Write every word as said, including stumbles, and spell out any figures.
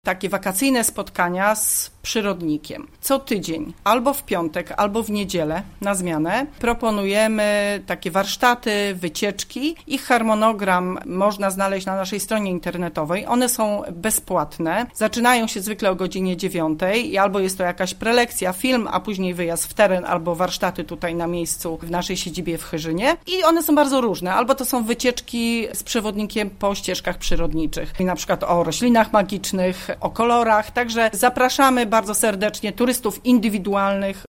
takie wakacyjne spotkania z przyrodnikiem. Co tydzień, albo w piątek, albo w niedzielę na zmianę proponujemy takie warsztaty, wycieczki. Ich harmonogram można znaleźć na naszej stronie internetowej. One są bezpłatne. Zaczynają się zwykle o godzinie dziewiątej i albo jest to jakaś prelekcja, film, a później wyjazd w teren, albo warsztaty tutaj na miejscu w naszej siedzibie w Chyrzynie. I one są bardzo różne. Albo to są wycieczki z przewodnikiem po ścieżkach przyrodniczych. I na przykład o roślinach magicznych, o kolorach. Także zapraszamy bardzo serdecznie turystów indywidualnych